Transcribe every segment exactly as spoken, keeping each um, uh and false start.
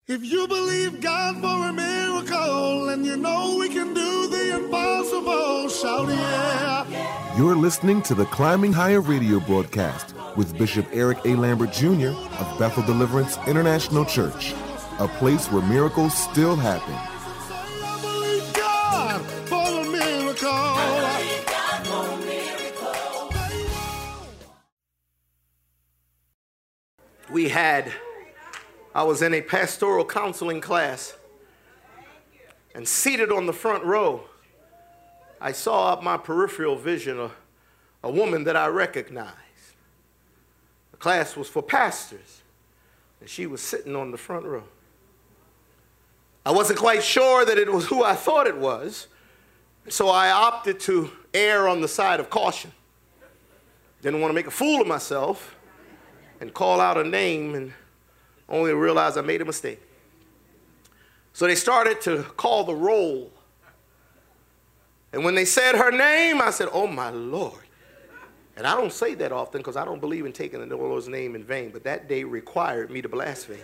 If you believe God for a miracle and you know we can do the impossible, shout yeah. You're listening to the Climbing Higher radio broadcast with Bishop Eric A. Lambert Junior of Bethel Deliverance International Church, a place where miracles still happen. I believe God for a miracle. I believe God for a miracle. We had, I was in a pastoral counseling class, and seated on the front row, I saw up my peripheral vision a, a woman that I recognized. The class was for pastors, and she was sitting on the front row. I wasn't quite sure that it was who I thought it was, so I opted to err on the side of caution. Didn't want to make a fool of myself and call out a name and only to realize I made a mistake. So they started to call the roll. And when they said her name, I said, oh my Lord. And I don't say that often because I don't believe in taking the Lord's name in vain, but that day required me to blaspheme.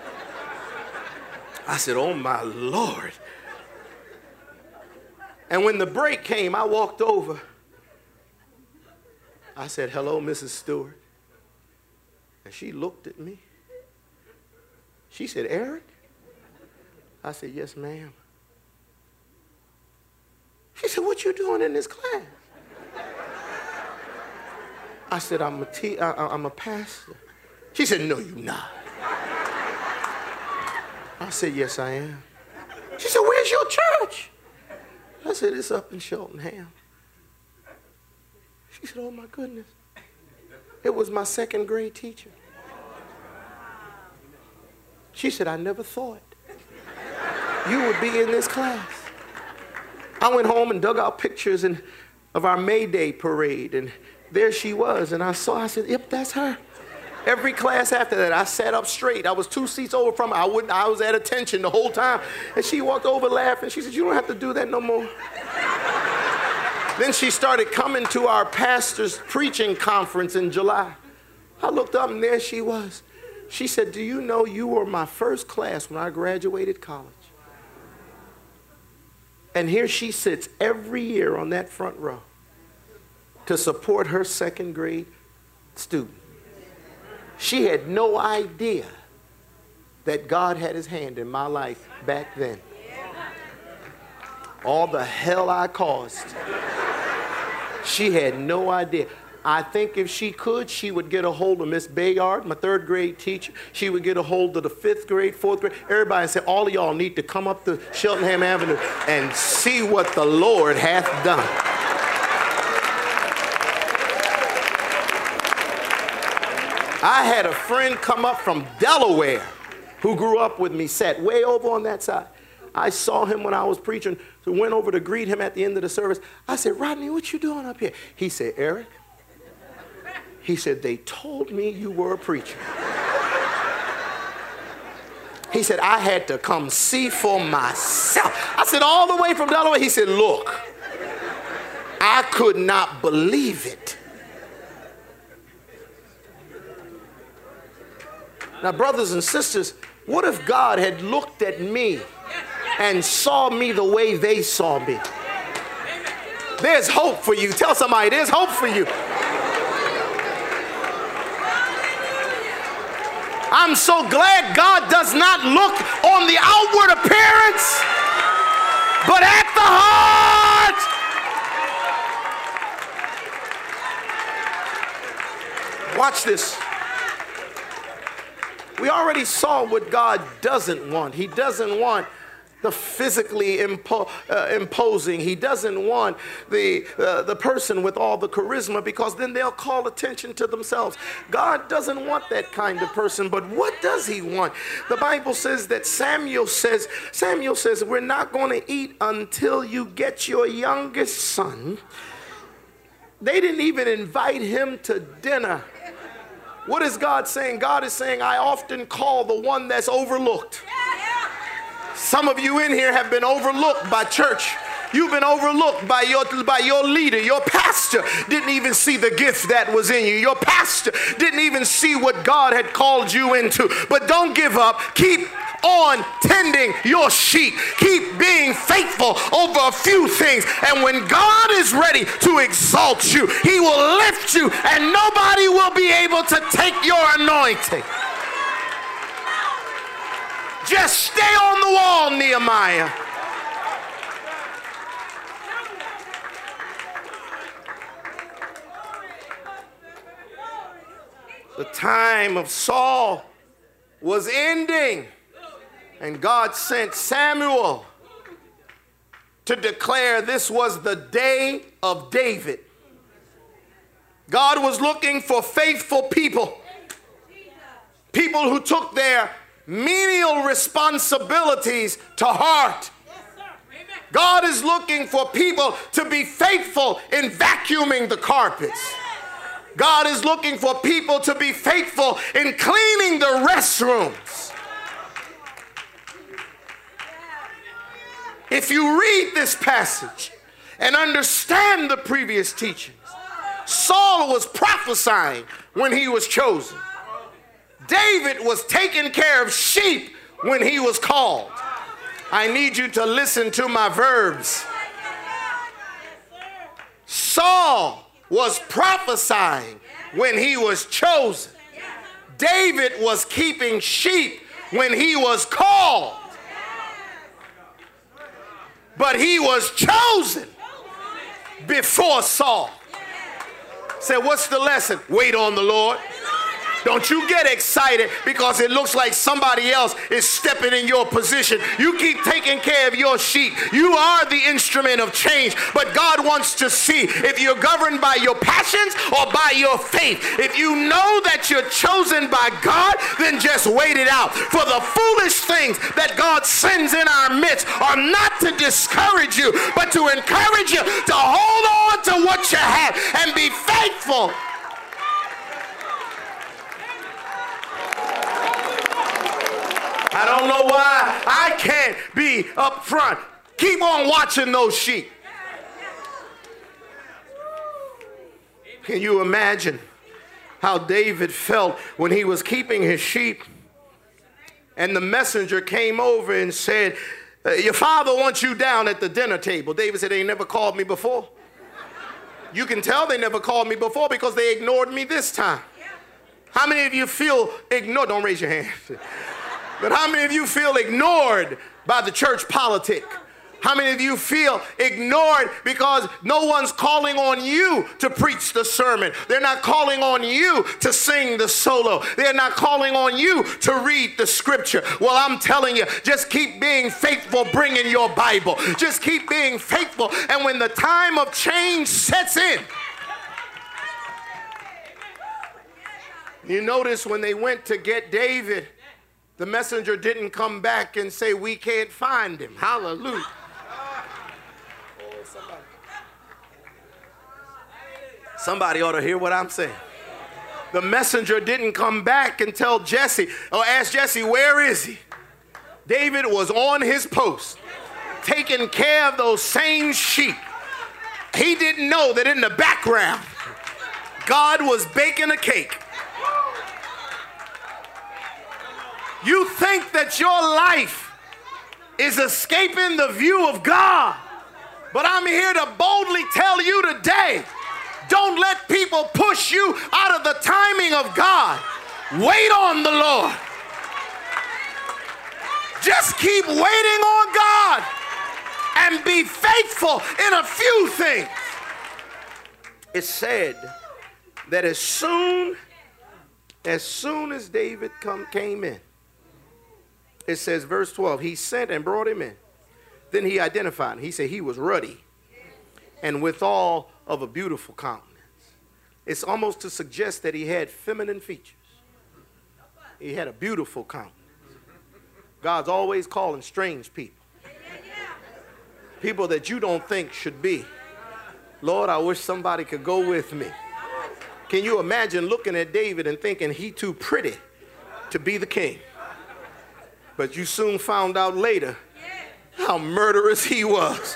I said, oh my Lord. And when the break came, I walked over. I said, hello, Missus Stewart. And she looked at me. She said, Eric? I said, yes, ma'am. She said, what you doing in this class? I said, I'm a, te- I- I'm a pastor. She said, no, you're not. I said, yes, I am. She said, where's your church? I said, it's up in Cheltenham. She said, oh, my goodness. It was my second grade teacher. She said, I never thought you would be in this class. I went home and dug out pictures and, of our May Day parade, and there she was. And I saw, I said, yep, that's her. Every class after that, I sat up straight. I was two seats over from her. I, wouldn't, I was at attention the whole time. And she walked over laughing. She said, you don't have to do that no more. Then she started coming to our pastor's preaching conference in July. I looked up, and there she was. She said, do you know you were my first class when I graduated college? And here she sits every year on that front row to support her second grade student. She had no idea that God had his hand in my life back then. All the hell I caused. She had no idea. I think if she could, she would get a hold of Miss Bayard, my third grade teacher. She would get a hold of the fifth grade, fourth grade. Everybody said, all of y'all need to come up to Cheltenham Avenue and see what the Lord hath done. I had a friend come up from Delaware who grew up with me, sat way over on that side. I saw him when I was preaching, so went over to greet him at the end of the service. I said, Rodney, what you doing up here? He said, Eric, he said, they told me you were a preacher. He said, I had to come see for myself. I said, all the way from Delaware. He said, look, I could not believe it. Now, brothers and sisters, what if God had looked at me and saw me the way they saw me? There's hope for you. Tell somebody, there's hope for you. I'm so glad God does not look on the outward appearance, but at the heart. Watch this. We already saw what God doesn't want. He doesn't want the physically impo- uh, imposing. He doesn't want the, uh, the person with all the charisma, because then they'll call attention to themselves. God doesn't want that kind of person, but what does he want? The Bible says that Samuel says, Samuel says, we're not going to eat until you get your youngest son. They didn't even invite him to dinner. What is God saying? God is saying, I often call the one that's overlooked. Some of you in here have been overlooked by church. You've been overlooked by your, by your leader. Your pastor didn't even see the gift that was in you. Your pastor didn't even see what God had called you into. But don't give up. Keep on tending your sheep. Keep being faithful over a few things. And when God is ready to exalt you, he will lift you, and nobody will be able to take your anointing. Just stay on the wall, Nehemiah. The time of Saul was ending, and God sent Samuel to declare this was the day of David. God was looking for faithful people, people who took their menial responsibilities to heart. God is looking for people to be faithful in vacuuming the carpets. God is looking for people to be faithful in cleaning the restrooms. If you read this passage and understand the previous teachings, Saul was prophesying when he was chosen. David was taking care of sheep when he was called. I need you to listen to my verbs. Saul was prophesying when he was chosen. David was keeping sheep when he was called. But he was chosen before Saul. Say, what's the lesson? Wait on the Lord. Don't you get excited because it looks like somebody else is stepping in your position. You keep taking care of your sheep. You are the instrument of change, but God wants to see if you're governed by your passions or by your faith. If you know that you're chosen by God, then just wait it out. For the foolish things that God sends in our midst are not to discourage you, but to encourage you to hold on to what you have and be faithful. I don't know why I can't be up front. Keep on watching those sheep. Can you imagine how David felt when he was keeping his sheep and the messenger came over and said, your father wants you down at the dinner table. David said, they never called me before. You can tell they never called me before because they ignored me this time. How many of you feel ignored? Don't raise your hand. But how many of you feel ignored by the church politic? How many of you feel ignored because no one's calling on you to preach the sermon? They're not calling on you to sing the solo. They're not calling on you to read the scripture. Well, I'm telling you, just keep being faithful, bringing your Bible. Just keep being faithful. And when the time of change sets in, you notice when they went to get David, the messenger didn't come back and say, we can't find him. Hallelujah. Oh, somebody. Somebody ought to hear what I'm saying. The messenger didn't come back and tell Jesse or ask Jesse, where is he? David was on his post, taking care of those same sheep. He didn't know that in the background, God was baking a cake. You think that your life is escaping the view of God. But I'm here to boldly tell you today, don't let people push you out of the timing of God. Wait on the Lord. Just keep waiting on God and be faithful in a few things. It's said that as soon, as soon as David come, came in, it says, verse twelve, he sent and brought him in. Then he identified him. He said he was ruddy and withal of a beautiful countenance. It's almost to suggest that he had feminine features. He had a beautiful countenance. God's always calling strange people. People that you don't think should be. Lord, I wish somebody could go with me. Can you imagine looking at David and thinking he too pretty to be the king? But you soon found out later how murderous he was.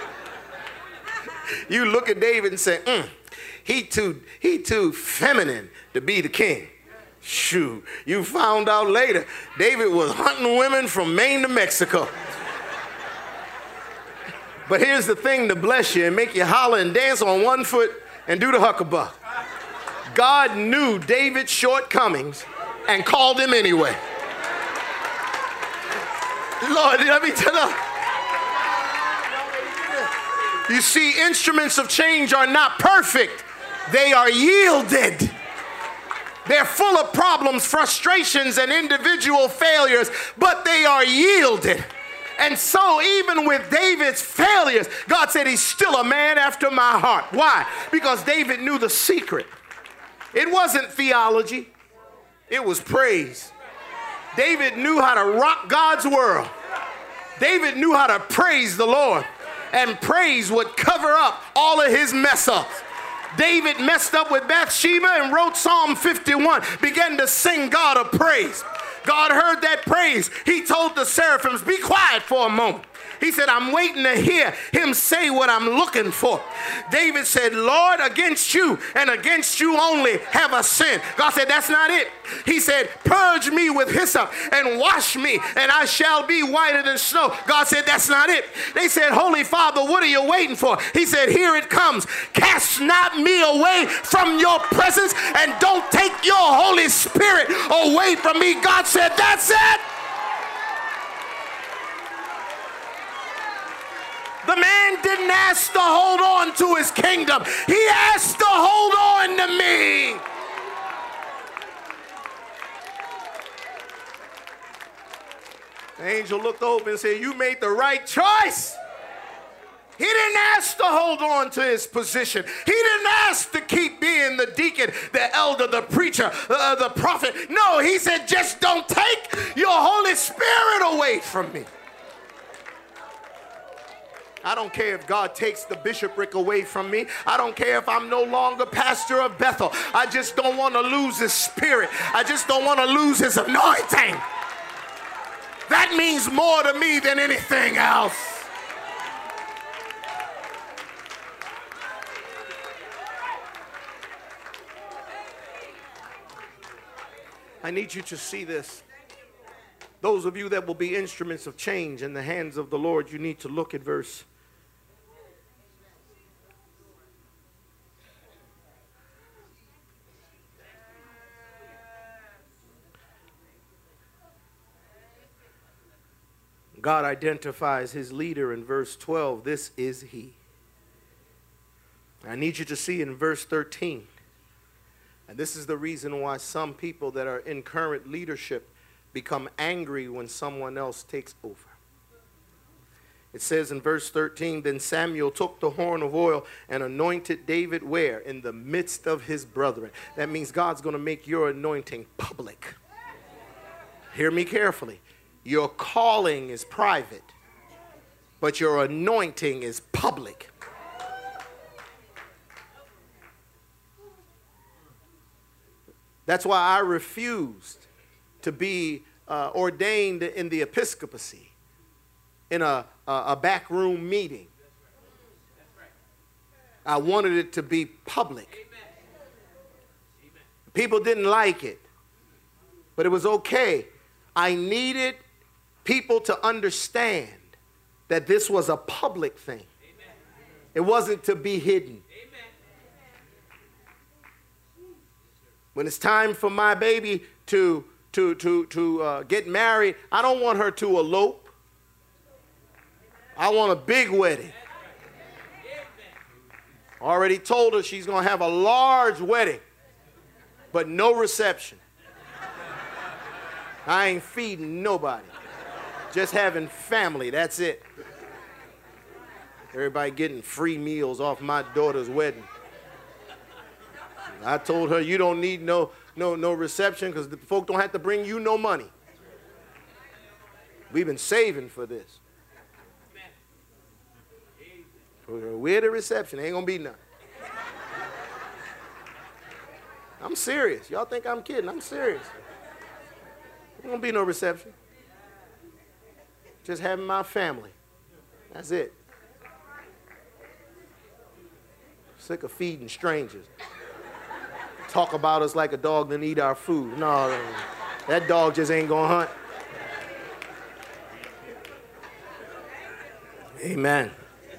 You look at David and say, mm, he too, he too feminine to be the king. Shoot, you found out later, David was hunting women from Maine to Mexico. But here's the thing to bless you and make you holler and dance on one foot and do the huckabuck. God knew David's shortcomings and called him anyway. Lord, let me tell you. You see, instruments of change are not perfect. They are yielded. They're full of problems, frustrations, and individual failures, but they are yielded. And so even with David's failures, God said he's still a man after my heart. Why? Because David knew the secret. It wasn't theology. It was praise. David knew how to rock God's world. David knew how to praise the Lord. And praise would cover up all of his mess ups. David messed up with Bathsheba and wrote Psalm fifty-one, began to sing God a praise. God heard that praise. He told the seraphims, be quiet for a moment. He said, I'm waiting to hear him say what I'm looking for. David said, Lord, against you and against you only have I sinned. God said, that's not it. He said, purge me with hyssop and wash me and I shall be whiter than snow. God said, that's not it. They said, Holy Father, what are you waiting for? He said, here it comes. Cast not me away from your presence and don't take your Holy Spirit away from me. God said, that's it. The man didn't ask to hold on to his kingdom. He asked to hold on to me. The angel looked over and said, you made the right choice. He didn't ask to hold on to his position. He didn't ask to keep being the deacon, the elder, the preacher, uh, the prophet. No, he said, just don't take your Holy Spirit away from me. I don't care if God takes the bishopric away from me. I don't care if I'm no longer pastor of Bethel. I just don't want to lose his spirit. I just don't want to lose his anointing. That means more to me than anything else. I need you to see this. Those of you that will be instruments of change in the hands of the Lord, you need to look at verse God identifies his leader in verse twelve. This is he. I need you to see in verse thirteen. And this is the reason why some people that are in current leadership become angry when someone else takes over. It says in verse thirteen, then Samuel took the horn of oil and anointed David where? In the midst of his brethren. That means God's going to make your anointing public. Hear me carefully. Your calling is private, but your anointing is public. That's why I refused to be uh, ordained in the episcopacy in a, a, a backroom meeting. I wanted it to be public. People didn't like it, but it was okay. I needed people to understand that this was a public thing. It wasn't to be hidden. When it's time for my baby to, to, to, to uh, get married, I don't want her to elope. I want a big wedding. Already told her she's going to have a large wedding, but no reception. I ain't feeding nobody. Just having family, that's it. Everybody getting free meals off my daughter's wedding. I told her, you don't need no, no, no reception because the folk don't have to bring you no money. We've been saving for this. We're the reception. Ain't going to be none. I'm serious. Y'all think I'm kidding. I'm serious. Ain't going to be no reception. Just having my family. That's it. Sick of feeding strangers. talk about us like a dog that eat our food. No, that dog just ain't gonna hunt. Amen.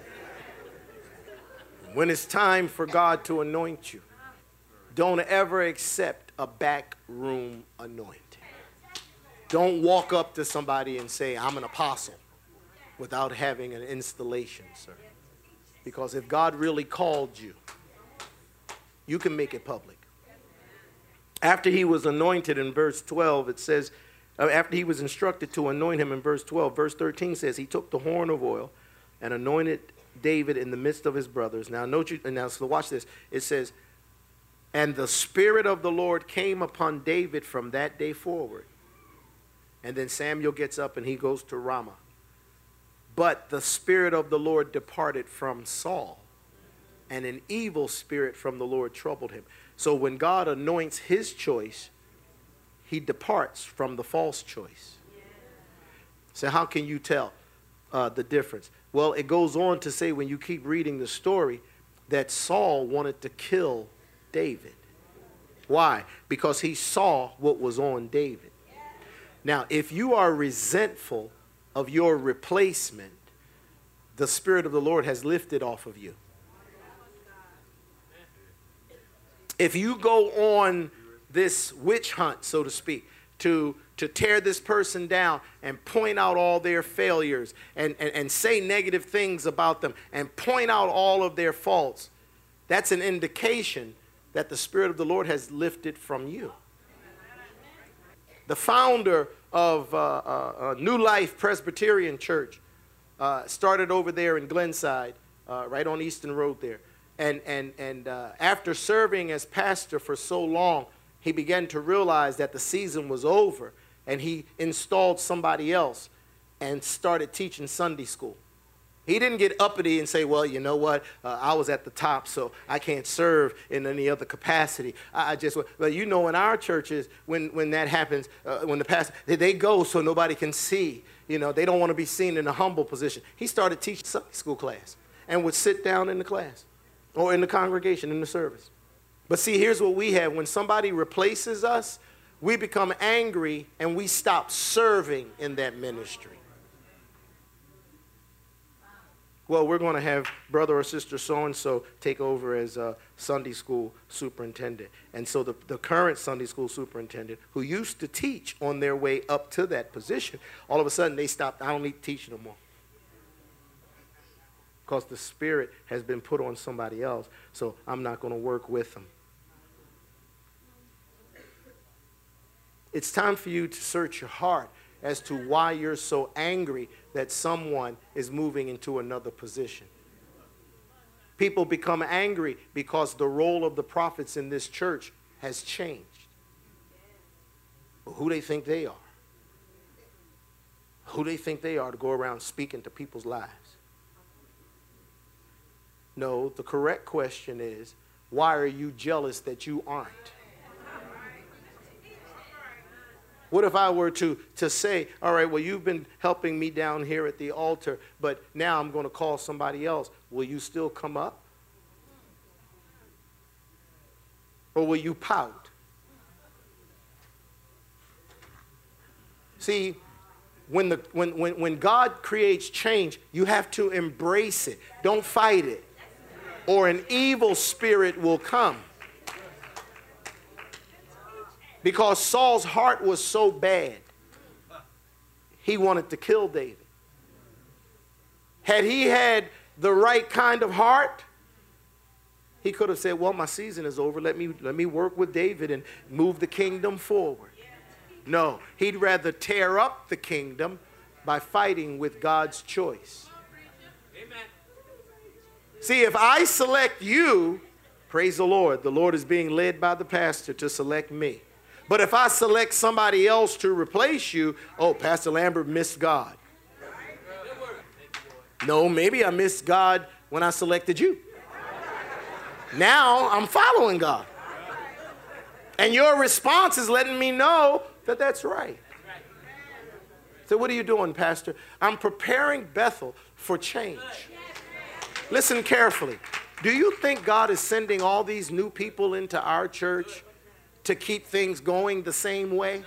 When it's time for God to anoint you, don't ever accept a backroom anointing. Don't walk up to somebody and say, I'm an apostle, without having an installation, sir. Because if God really called you, you can make it public. After he was anointed in verse twelve, it says, uh, after he was instructed to anoint him in verse twelve, verse thirteen says, he took the horn of oil and anointed David in the midst of his brothers. Now, note you, now so watch this. It says, and the Spirit of the Lord came upon David from that day forward. And then Samuel gets up and he goes to Ramah. But the Spirit of the Lord departed from Saul, and an evil spirit from the Lord troubled him. So when God anoints his choice, he departs from the false choice. So how can you tell uh, the difference? Well, it goes on to say, when you keep reading the story, that Saul wanted to kill David. Why? Because he saw what was on David. Now, if you are resentful of your replacement, the Spirit of the Lord has lifted off of you. If you go on this witch hunt, so to speak, to, to tear this person down and point out all their failures and, and, and say negative things about them and point out all of their faults, that's an indication that the Spirit of the Lord has lifted from you. The founder of uh, uh, New Life Presbyterian Church uh, started over there in Glenside, uh, right on Easton Road there. And, and, and uh, after serving as pastor for so long, he began to realize that the season was over, and he installed somebody else and started teaching Sunday school. He didn't get uppity and say, well, you know what, uh, I was at the top, so I can't serve in any other capacity. I, I just, well, you know, in our churches, when, when that happens, uh, when the pastor, they, they go so nobody can see. You know, they don't want to be seen in a humble position. He started teaching Sunday school class and would sit down in the class or in the congregation, in the service. But see, here's what we have. When somebody replaces us, we become angry and we stop serving in that ministry. Well, we're going to have brother or sister so-and-so take over as a Sunday school superintendent. And so the, the current Sunday school superintendent, who used to teach on their way up to that position, all of a sudden they stopped. I don't need to teach no more. Because the Spirit has been put on somebody else, so I'm not going to work with them. It's time for you to search your heart as to why you're so angry that someone is moving into another position. People become angry because the role of the prophets in this church has changed. But who they think they are? Who they think they are to go around speaking to people's lives? No, the correct question is, why are you jealous that you aren't? What if I were to, to say, all right, well, you've been helping me down here at the altar, but now I'm going to call somebody else. Will you still come up? Or will you pout? See, when, the, when, when, when God creates change, you have to embrace it. Don't fight it, or an evil spirit will come. Because Saul's heart was so bad, he wanted to kill David. Had he had the right kind of heart, he could have said, well, my season is over. Let me, let me work with David and move the kingdom forward. No, he'd rather tear up the kingdom by fighting with God's choice. Amen. See, if I select you, praise the Lord, the Lord is being led by the pastor to select me. But if I select somebody else to replace you, oh, Pastor Lambert missed God. No, maybe I missed God when I selected you. Now I'm following God. And your response is letting me know that that's right. So what are you doing, Pastor? I'm preparing Bethel for change. Listen carefully. Do you think God is sending all these new people into our church to keep things going the same way?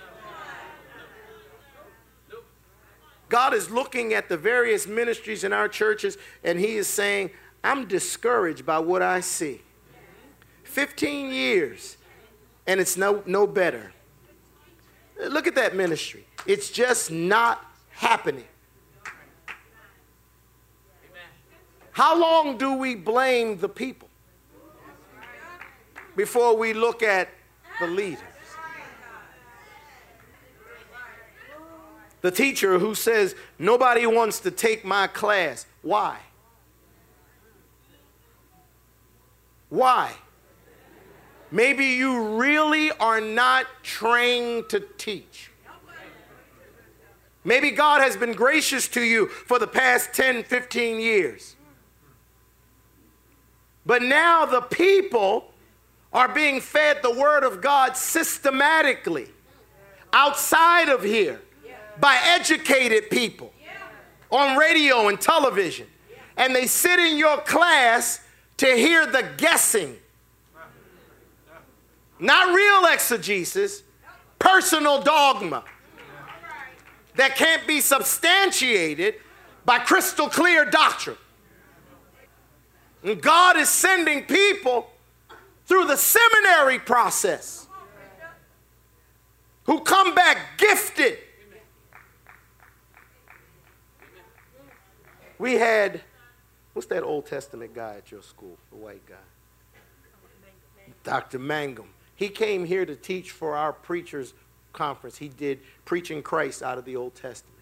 God is looking at the various ministries in our churches, and he is saying, I'm discouraged by what I see. fifteen years, and it's no, no better. Look at that ministry. It's just not happening. How long do we blame the people before we look at the leaders? The teacher who says, nobody wants to take my class. Why? Why? Maybe you really are not trained to teach. Maybe God has been gracious to you for the past ten, fifteen years. But now the people are being fed the word of God systematically outside of here by educated people on radio and television. And they sit in your class to hear the guessing. Not real exegesis, personal dogma that can't be substantiated by crystal clear doctrine. And God is sending people through the seminary process who come back gifted. We had, what's that Old Testament guy at your school, the white guy? Doctor Mangum. He came here to teach for our preachers conference. He did Preaching Christ out of the Old Testament.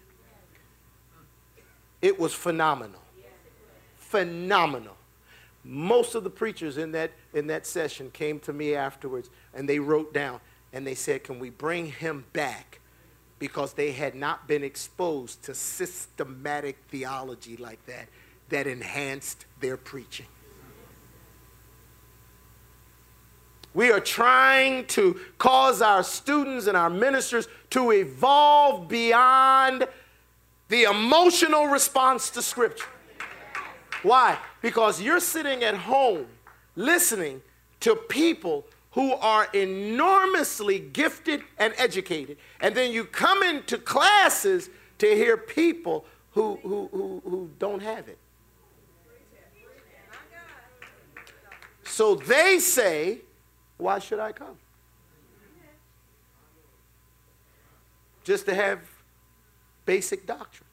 It was phenomenal. Phenomenal. Most of the preachers in that, in that session came to me afterwards, and they wrote down, and they said, can we bring him back? Because they had not been exposed to systematic theology like that, that enhanced their preaching. We are trying to cause our students and our ministers to evolve beyond the emotional response to Scripture. Why? Because you're sitting at home listening to people who are enormously gifted and educated. And then you come into classes to hear people who, who, who, who don't have it. So they say, why should I come? Just to have basic doctrine.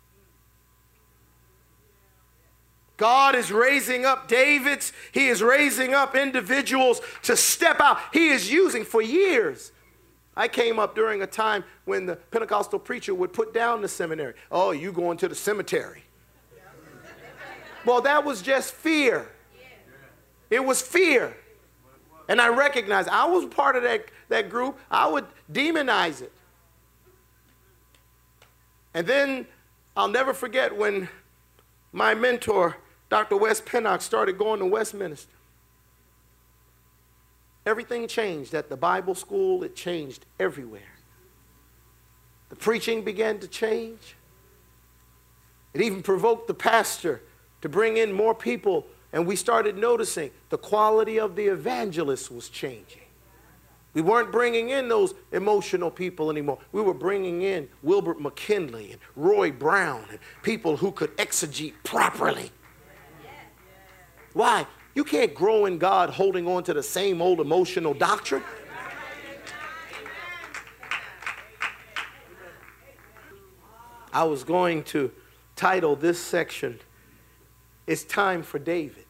God is raising up Davids. He is raising up individuals to step out. He is using for years. I came up during a time when the Pentecostal preacher would put down the seminary. Oh, you going to the cemetery. Well, that was just fear. It was fear. And I recognized I was part of that, that group. I would demonize it. And then I'll never forget when my mentor, Doctor Wes Pennock, started going to Westminster. Everything changed at the Bible school. It changed everywhere. The preaching began to change. It even provoked the pastor to bring in more people, and we started noticing the quality of the evangelists was changing. We weren't bringing in those emotional people anymore. We were bringing in Wilbert McKinley and Roy Brown and people who could exegete properly. Why? You can't grow in God holding on to the same old emotional doctrine. I was going to title this section, It's Time for David.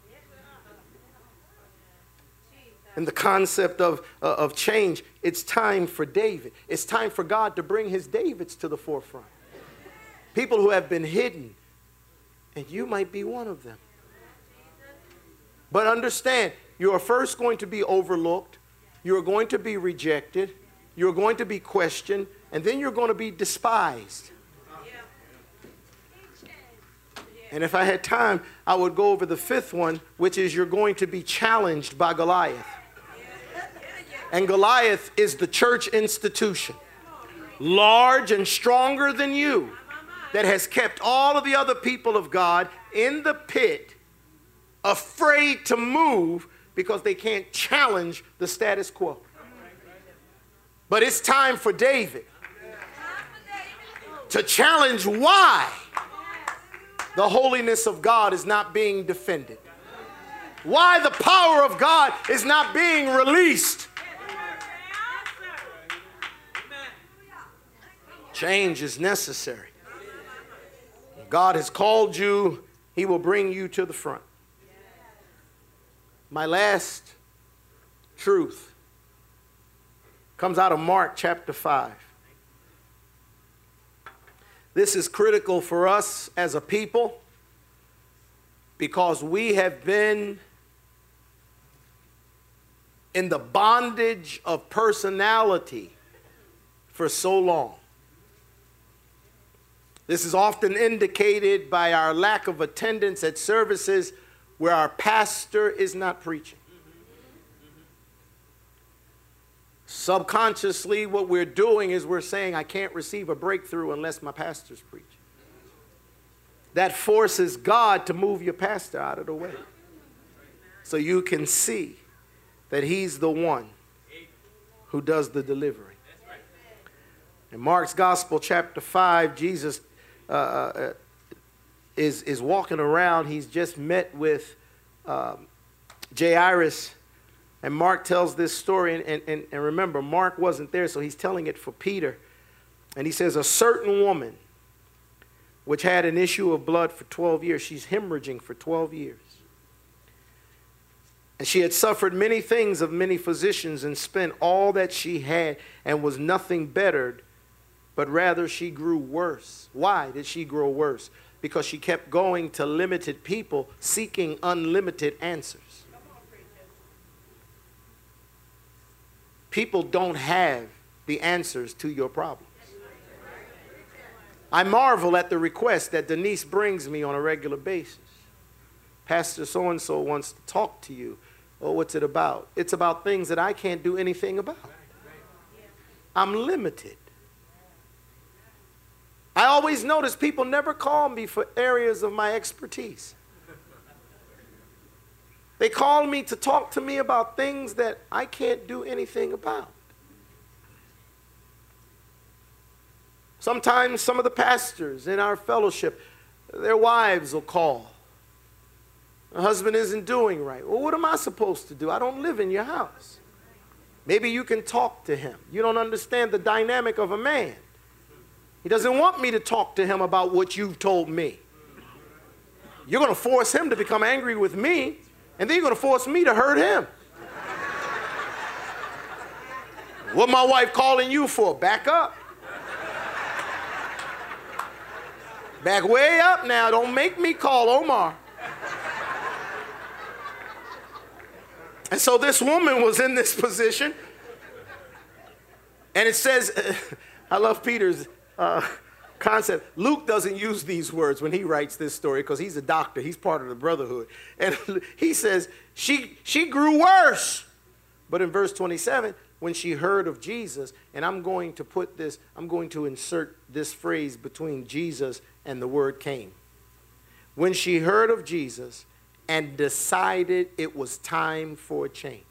And the concept of, uh, of change, it's time for David. It's time for God to bring his Davids to the forefront. People who have been hidden, and you might be one of them. But understand, you are first going to be overlooked, you are going to be rejected, you're going to be questioned, and then you're going to be despised. And if I had time, I would go over the fifth one, which is you're going to be challenged by Goliath. And Goliath is the church institution, large and stronger than you, that has kept all of the other people of God in the pit, afraid to move because they can't challenge the status quo. But it's time for David to challenge why the holiness of God is not being defended. Why the power of God is not being released. Change is necessary. God has called you. He will bring you to the front. My last truth comes out of Mark chapter five. This is critical for us as a people because we have been in the bondage of personality for so long. This is often indicated by our lack of attendance at services where our pastor is not preaching. Subconsciously, what we're doing is we're saying, I can't receive a breakthrough unless my pastor's preaching. That forces God to move your pastor out of the way so you can see that he's the one who does the delivering. In Mark's Gospel, chapter five, Jesus uh, uh, is, is walking around. He's just met with um, Jairus. And Mark tells this story, and, and, and remember, Mark wasn't there, so he's telling it for Peter. And he says, a certain woman, which had an issue of blood for twelve years, she's hemorrhaging for twelve years. And she had suffered many things of many physicians and spent all that she had and was nothing bettered, but rather she grew worse. Why did she grow worse? Because she kept going to limited people seeking unlimited answers. People don't have the answers to your problems. I marvel at the request that Denise brings me on a regular basis. Pastor so-and-so wants to talk to you. Oh, what's it about? It's about things that I can't do anything about. I'm limited. I always notice people never call me for areas of my expertise. They call me to talk to me about things that I can't do anything about. Sometimes some of the pastors in our fellowship, their wives will call. The husband isn't doing right. Well, what am I supposed to do? I don't live in your house. Maybe you can talk to him. You don't understand the dynamic of a man. He doesn't want me to talk to him about what you've told me. You're going to force him to become angry with me, and then you're going to force me to hurt him. What my wife calling you for? Back up. Back way up now. Don't make me call Omar. And so this woman was in this position. And it says, I love Peter's uh, concept. Luke doesn't use these words when he writes this story because he's a doctor. He's part of the brotherhood. And he says, she, she grew worse. But in verse twenty-seven, when she heard of Jesus, and I'm going to put this, I'm going to insert this phrase between Jesus and the word came. When she heard of Jesus and decided it was time for a change.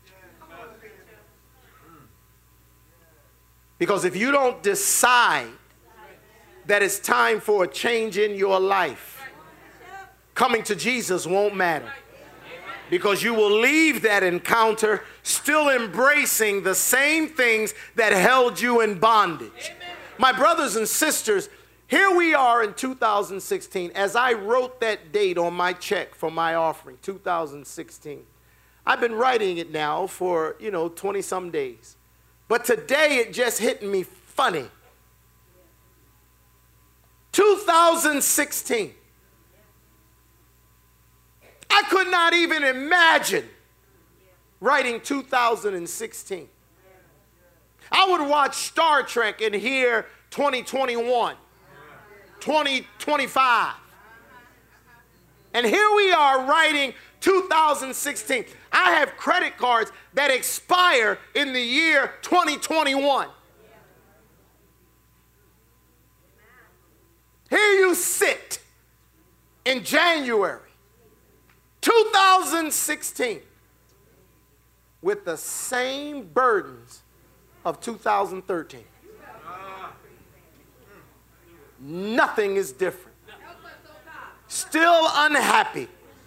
Because if you don't decide that it's time for a change in your life, coming to Jesus won't matter. Because you will leave that encounter still embracing the same things that held you in bondage. My brothers and sisters, here we are in two thousand sixteen. As I wrote that date on my check for my offering, two thousand sixteen, I've been writing it now for, you know, twenty some days. But today it just hit me funny. two thousand sixteen. I could not even imagine writing two thousand sixteen. I would watch Star Trek and hear twenty twenty-one, twenty twenty-five. And here we are writing two thousand sixteen. I have credit cards that expire in the year twenty twenty-one. Here you sit in January two thousand sixteen with the same burdens of two thousand thirteen. Nothing is different. Still unhappy.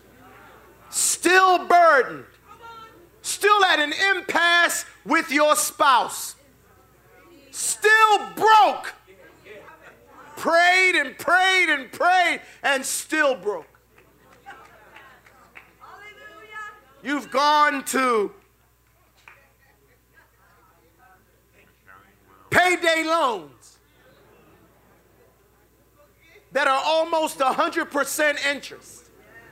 Still burdened. Still at an impasse with your spouse. Still broke. Prayed and prayed and prayed and still broke. You've gone to payday loans that are almost one hundred percent interest.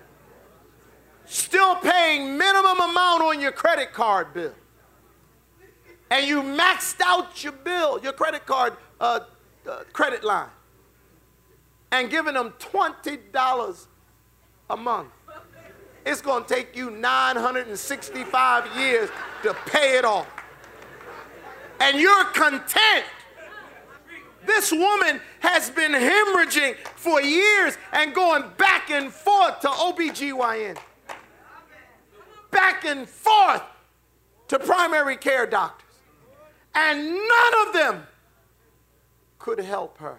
Still paying minimum amount on your credit card bill. And you maxed out your bill, your credit card uh, uh, credit line. And giving them twenty dollars a month. It's going to take you nine hundred sixty-five years to pay it off. And you're content. This woman has been hemorrhaging for years and going back and forth to O B G Y N. Back and forth to primary care doctors. And none of them could help her.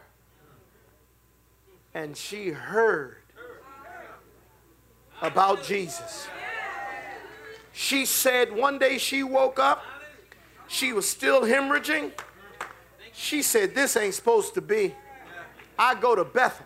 And she heard about Jesus. She said one day she woke up, she was still hemorrhaging. She said, this ain't supposed to be. I go to Bethel.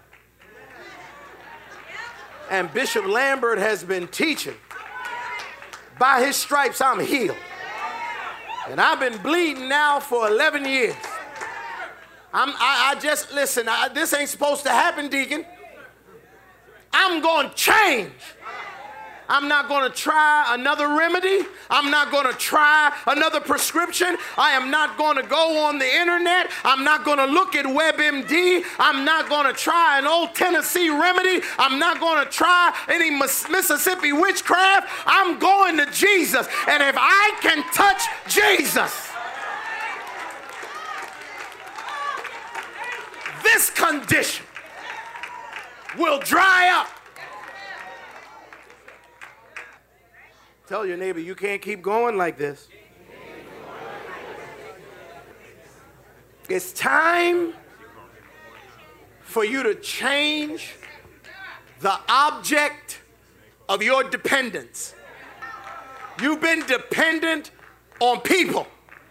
And Bishop Lambert has been teaching, by his stripes I'm healed. And I've been bleeding now for eleven years. I'm, I, I just, listen, I, this ain't supposed to happen, Deacon. I'm going to change. I'm not going to try another remedy. I'm not going to try another prescription. I am not going to go on the internet. I'm not going to look at WebMD. I'm not going to try an old Tennessee remedy. I'm not going to try any Mississippi witchcraft. I'm going to Jesus. And if I can touch Jesus, this condition will dry up. Tell your neighbor, you can't keep going like this. It's time for you to change the object of your dependence. You've been dependent on people.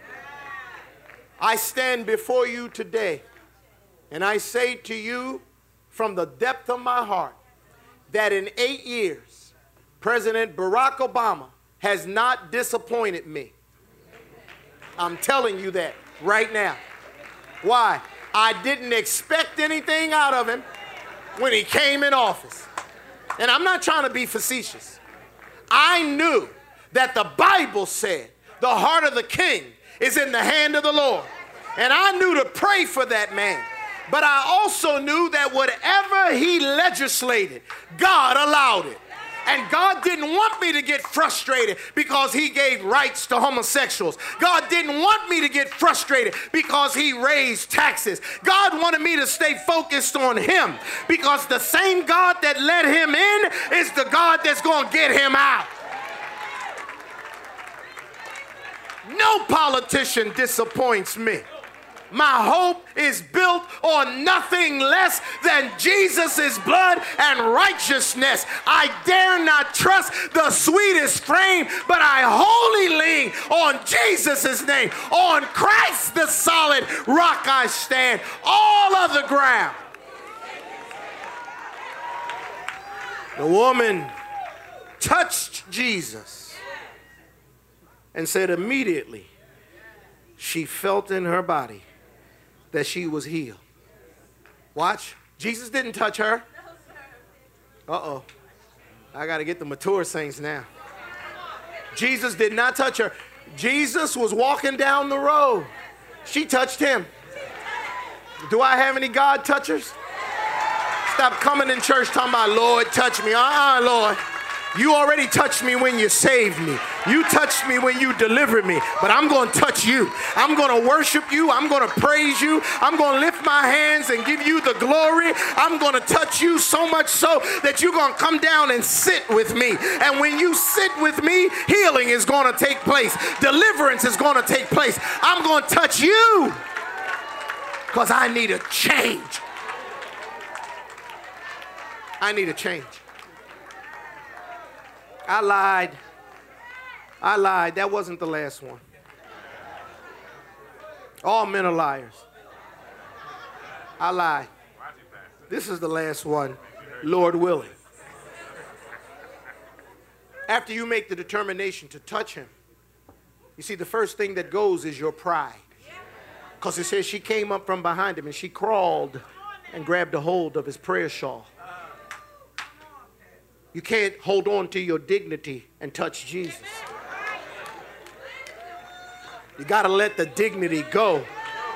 I stand before you today, and I say to you from the depth of my heart that in eight years, President Barack Obama has not disappointed me. I'm telling you that right now. Why? I didn't expect anything out of him when he came in office. And I'm not trying to be facetious. I knew that the Bible said the heart of the king is in the hand of the Lord. And I knew to pray for that man. But I also knew that whatever he legislated, God allowed it. And God didn't want me to get frustrated because he gave rights to homosexuals. God didn't want me to get frustrated because he raised taxes. God wanted me to stay focused on him because the same God that let him in is the God that's going to get him out. No politician disappoints me. My hope is built on nothing less than Jesus' blood and righteousness. I dare not trust the sweetest frame, but I wholly lean on Jesus' name. On Christ, the solid rock I stand. All of the ground. The woman touched Jesus and said immediately she felt in her body that she was healed. Watch. Jesus didn't touch her. Uh-oh. I got to get the mature saints now. Jesus did not touch her. Jesus was walking down the road. She touched him. Do I have any God touchers? Stop coming in church talking about, Lord, touch me. Uh-uh, Lord. You already touched me when you saved me. You touched me when you delivered me. But I'm going to touch you. I'm going to worship you. I'm going to praise you. I'm going to lift my hands and give you the glory. I'm going to touch you so much so that you're going to come down and sit with me. And when you sit with me, healing is going to take place. Deliverance is going to take place. I'm going to touch you because I need a change. I need a change. I lied. I lied. That wasn't the last one. All men are liars. I lied. This is the last one, Lord willing. After you make the determination to touch him, you see, the first thing that goes is your pride. Because it says she came up from behind him and she crawled and grabbed a hold of his prayer shawl. You can't hold on to your dignity and touch Jesus. You got to let the dignity go.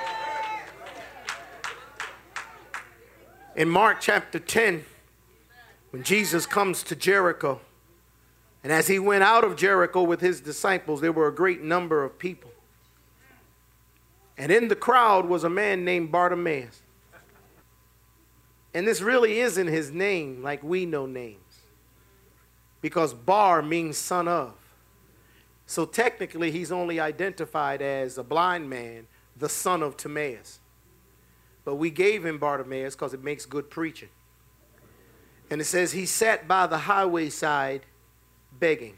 In Mark chapter ten, when Jesus comes to Jericho, and as he went out of Jericho with his disciples, there were a great number of people. And in the crowd was a man named Bartimaeus. And this really isn't his name like we know names. Because Bar means son of. So technically he's only identified as a blind man, the son of Timaeus. But we gave him Bartimaeus because it makes good preaching. And it says he sat by the highway side begging.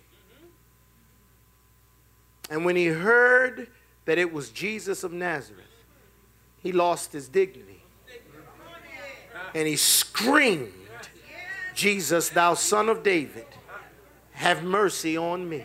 And when he heard that it was Jesus of Nazareth, he lost his dignity. And he screamed, Jesus, thou son of David, have mercy on me.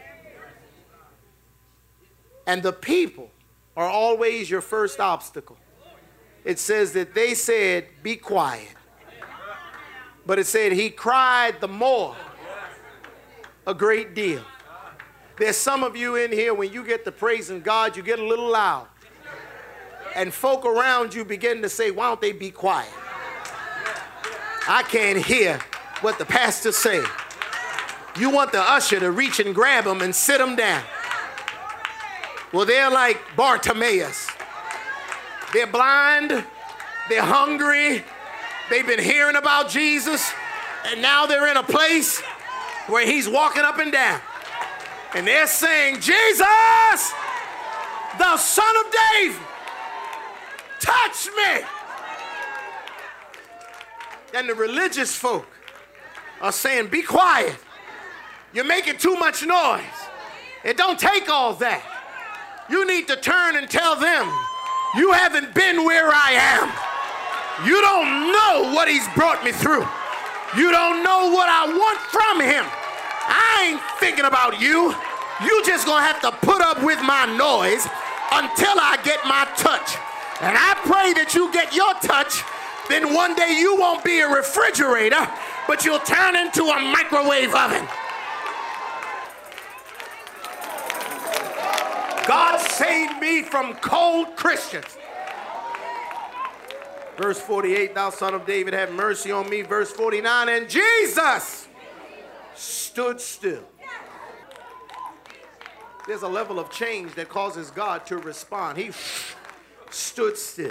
And the people are always your first obstacle. It says that they said, be quiet. But it said he cried the more a great deal. There's some of you in here, when you get to praising God, you get a little loud. And folk around you begin to say, why don't they be quiet? I can't hear what the pastor's saying. You want the usher to reach and grab them and sit them down. Well, they're like Bartimaeus. They're blind. They're hungry. They've been hearing about Jesus. And now they're in a place where he's walking up and down. And they're saying, Jesus, the son of David, touch me. And the religious folk are saying, be quiet. You're making too much noise. It don't take all that. You need to turn and tell them, you haven't been where I am. You don't know what he's brought me through. You don't know what I want from him. I ain't thinking about you. You just gonna have to put up with my noise until I get my touch. And I pray that you get your touch, then one day you won't be a refrigerator, but you'll turn into a microwave oven. God saved me from cold Christians. Verse forty-eight, thou son of David, have mercy on me. Verse forty-nine, and Jesus stood still. There's a level of change that causes God to respond. He stood still.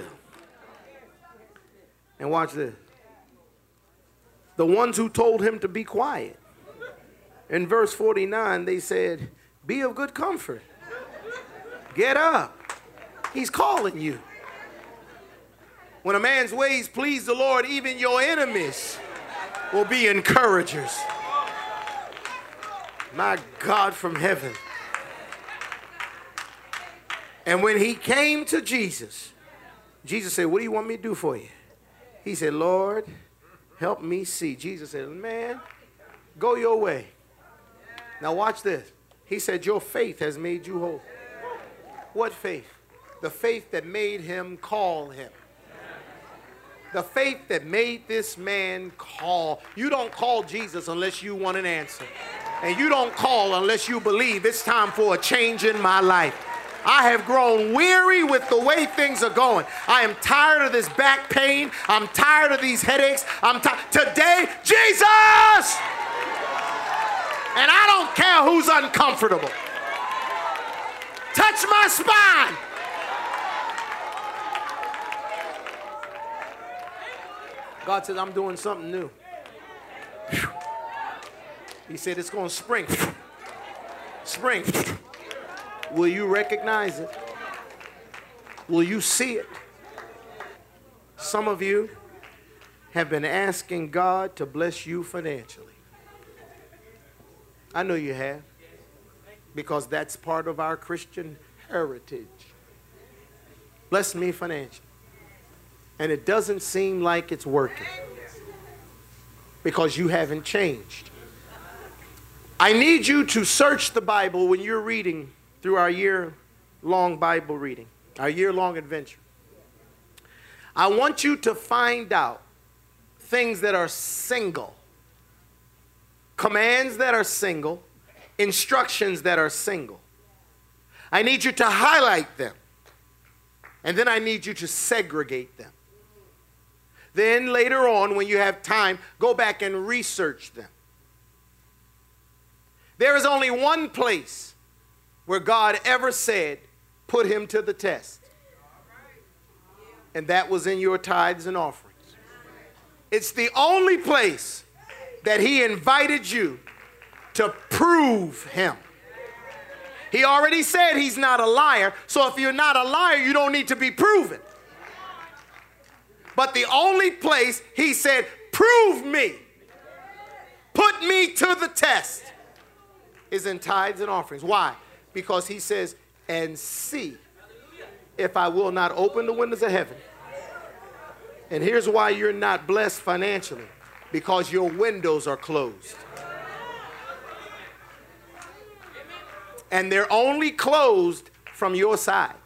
And watch this. The ones who told him to be quiet. In verse forty-nine, they said, be of good comfort. Get up. He's calling you. When a man's ways please the Lord, even your enemies will be encouragers. My God from heaven. And when he came to Jesus, Jesus said, what do you want me to do for you? He said, Lord, help me see. Jesus said, man, go your way. Now watch this. He said, your faith has made you whole. What faith? The faith that made him call him. The faith that made this man call. You don't call Jesus unless you want an answer. And you don't call unless you believe it's time for a change in my life. I have grown weary with the way things are going. I am tired of this back pain. I'm tired of these headaches. I'm tired. Today, Jesus! And I don't care who's uncomfortable. Touch my spine. God says, I'm doing something new. He said, it's going to spring. Spring. Will you recognize it? Will you see it? Some of you have been asking God to bless you financially. I know you have, because that's part of our Christian heritage. Bless me financially. And it doesn't seem like it's working because you haven't changed. I need you to search the Bible when you're reading through our year-long Bible reading, our year-long adventure. I want you to find out things that are single, commands that are single, instructions that are single. I need you to highlight them, and then I need you to segregate them. Then later on, when you have time, go back and research them. There is only one place where God ever said, put him to the test. And that was in your tithes and offerings. It's the only place that he invited you to prove him. He already said he's not a liar, so if you're not a liar, you don't need to be proven. But the only place he said, prove me, put me to the test, is in tithes and offerings. Why? Because he says, and see if I will not open the windows of heaven. And here's why you're not blessed financially, because your windows are closed. And they're only closed from your side.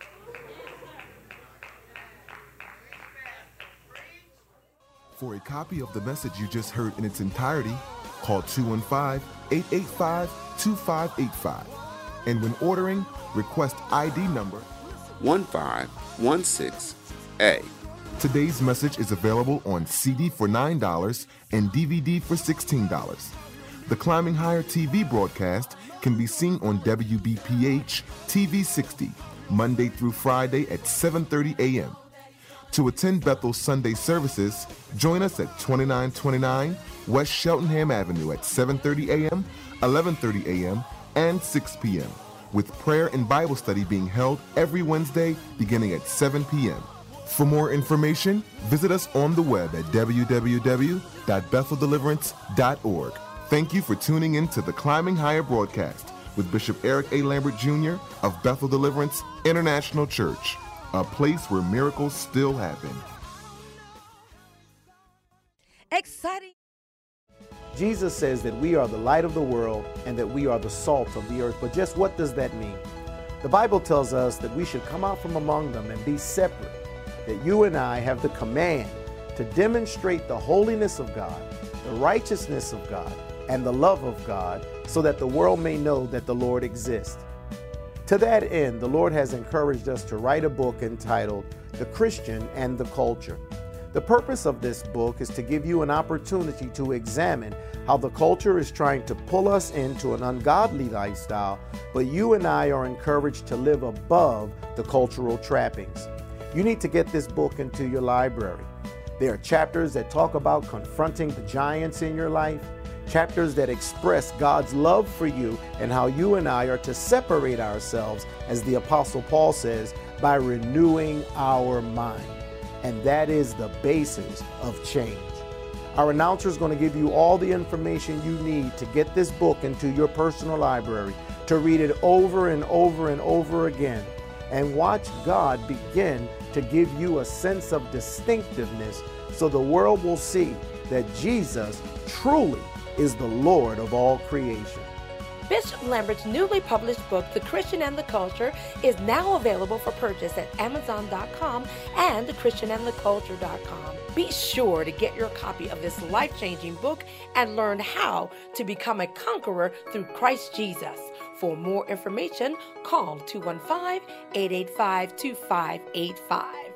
For a copy of the message you just heard in its entirety, call two one five, eight eight five, two five eight five. And when ordering, request I D number one five one six A. Today's message is available on C D for nine dollars and D V D for sixteen dollars. The Climbing Higher T V broadcast can be seen on W B P H T V sixty, Monday through Friday at seven thirty a.m. To attend Bethel's Sunday services, join us at twenty-nine twenty-nine West Cheltenham Avenue at seven thirty a.m., eleven thirty a.m., and six p.m., with prayer and Bible study being held every Wednesday beginning at seven p.m. For more information, visit us on the web at w w w dot bethel deliverance dot org. Thank you for tuning in to the Climbing Higher broadcast with Bishop Eric A. Lambert Junior of Bethel Deliverance International Church, a place where miracles still happen. Exciting. Jesus says that we are the light of the world and that we are the salt of the earth. But just what does that mean? The Bible tells us that we should come out from among them and be separate, that you and I have the command to demonstrate the holiness of God, the righteousness of God, and the love of God, so that the world may know that the Lord exists. To that end, the Lord has encouraged us to write a book entitled The Christian and the Culture. The purpose of this book is to give you an opportunity to examine how the culture is trying to pull us into an ungodly lifestyle, but you and I are encouraged to live above the cultural trappings. You need to get this book into your library. There are chapters that talk about confronting the giants in your life, chapters that express God's love for you and how you and I are to separate ourselves, as the Apostle Paul says, by renewing our mind. And that is the basis of change. Our announcer is going to give you all the information you need to get this book into your personal library, to read it over and over and over again, and watch God begin to give you a sense of distinctiveness, so the world will see that Jesus truly is the Lord of all creation. Bishop Lambert's newly published book, The Christian and the Culture, is now available for purchase at amazon dot com and the christian and the culture dot com. Be sure to get your copy of this life-changing book and learn how to become a conqueror through Christ Jesus. For more information, call two one five, eight eight five, two five eight five.